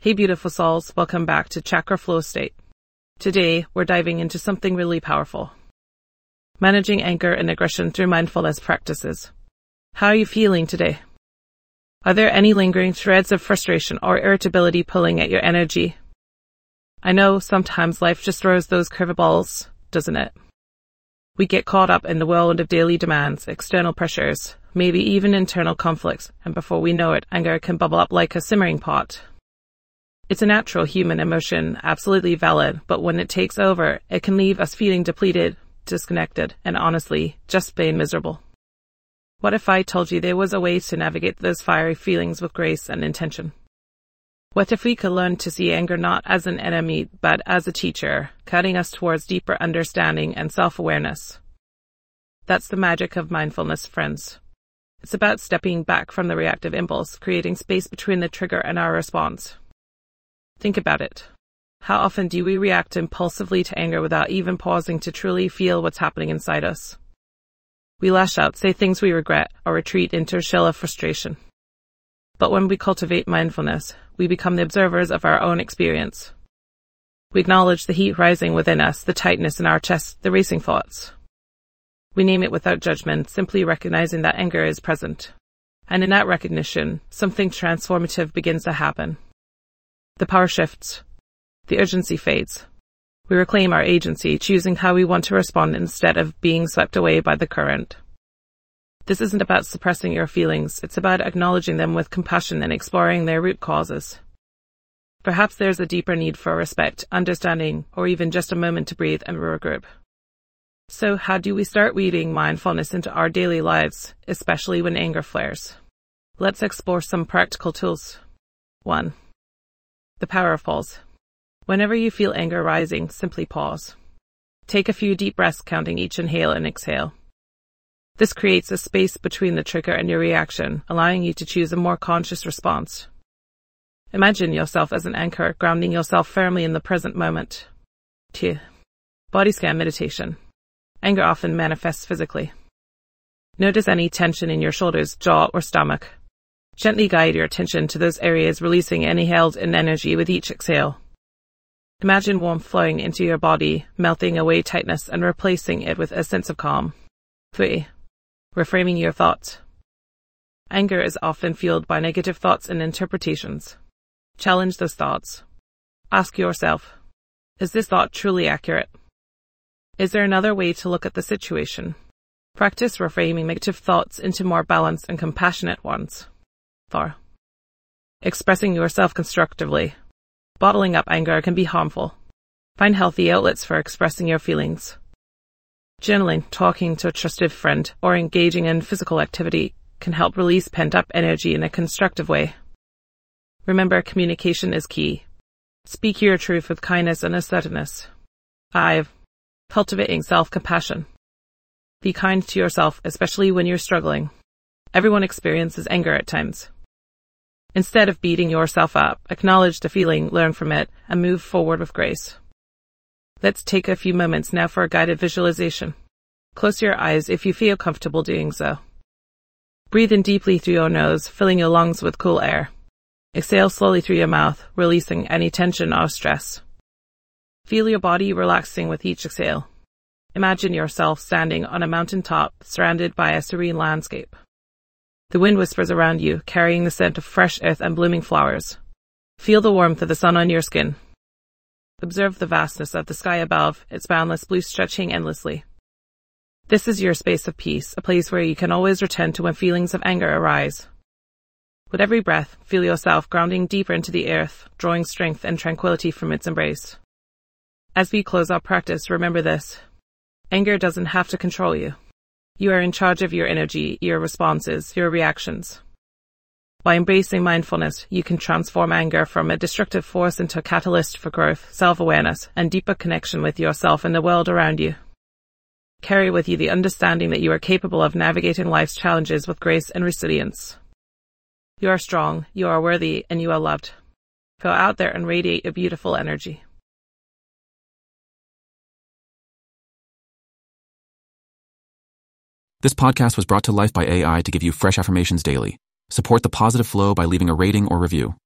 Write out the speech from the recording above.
Hey beautiful souls, welcome back to Chakra Flow State. Today, we're diving into something really powerful. Managing anger and aggression through mindfulness practices. How are you feeling today? Are there any lingering threads of frustration or irritability pulling at your energy? I know sometimes life just throws those curveballs, doesn't it? We get caught up in the whirlwind of daily demands, external pressures, maybe even internal conflicts, and before we know it, anger can bubble up like a simmering pot. It's a natural human emotion, absolutely valid, but when it takes over, it can leave us feeling depleted, disconnected, and honestly, just plain miserable. What if I told you there was a way to navigate those fiery feelings with grace and intention? What if we could learn to see anger not as an enemy, but as a teacher, guiding us towards deeper understanding and self-awareness? That's the magic of mindfulness, friends. It's about stepping back from the reactive impulse, creating space between the trigger and our response. Think about it. How often do we react impulsively to anger without even pausing to truly feel what's happening inside us? We lash out, say things we regret, or retreat into a shell of frustration. But when we cultivate mindfulness, we become the observers of our own experience. We acknowledge the heat rising within us, the tightness in our chest, the racing thoughts. We name it without judgment, simply recognizing that anger is present. And in that recognition, something transformative begins to happen. The power shifts. The urgency fades. We reclaim our agency, choosing how we want to respond instead of being swept away by the current. This isn't about suppressing your feelings, it's about acknowledging them with compassion and exploring their root causes. Perhaps there's a deeper need for respect, understanding, or even just a moment to breathe and regroup. So how do we start weaving mindfulness into our daily lives, especially when anger flares? Let's explore some practical tools. 1. The power of pause. Whenever you feel anger rising, simply pause. Take a few deep breaths, counting each inhale and exhale. This creates a space between the trigger and your reaction, allowing you to choose a more conscious response. Imagine yourself as an anchor, grounding yourself firmly in the present moment. 2. Body scan meditation. Anger often manifests physically. Notice any tension in your shoulders, jaw, or stomach. Gently guide your attention to those areas, releasing any held-in energy with each exhale. Imagine warmth flowing into your body, melting away tightness and replacing it with a sense of calm. 3. Reframing your thoughts. Anger is often fueled by negative thoughts and interpretations. Challenge those thoughts. Ask yourself, is this thought truly accurate? Is there another way to look at the situation? Practice reframing negative thoughts into more balanced and compassionate ones. 4. Expressing yourself constructively. Bottling up anger can be harmful. Find healthy outlets for expressing your feelings. Journaling, talking to a trusted friend, or engaging in physical activity can help release pent-up energy in a constructive way. Remember, communication is key. Speak your truth with kindness and assertiveness. 5. Cultivating self-compassion. Be kind to yourself, especially when you're struggling. Everyone experiences anger at times. Instead of beating yourself up, acknowledge the feeling, learn from it, and move forward with grace. Let's take a few moments now for a guided visualization. Close your eyes if you feel comfortable doing so. Breathe in deeply through your nose, filling your lungs with cool air. Exhale slowly through your mouth, releasing any tension or stress. Feel your body relaxing with each exhale. Imagine yourself standing on a mountaintop, surrounded by a serene landscape. The wind whispers around you, carrying the scent of fresh earth and blooming flowers. Feel the warmth of the sun on your skin. Observe the vastness of the sky above, its boundless blue stretching endlessly. This is your space of peace, a place where you can always return to when feelings of anger arise. With every breath, feel yourself grounding deeper into the earth, drawing strength and tranquility from its embrace. As we close our practice, remember this. Anger doesn't have to control you. You are in charge of your energy, your responses, your reactions. By embracing mindfulness, you can transform anger from a destructive force into a catalyst for growth, self-awareness, and deeper connection with yourself and the world around you. Carry with you the understanding that you are capable of navigating life's challenges with grace and resilience. You are strong, you are worthy, and you are loved. Go out there and radiate your beautiful energy. This podcast was brought to life by AI to give you fresh affirmations daily. Support the positive flow by leaving a rating or review.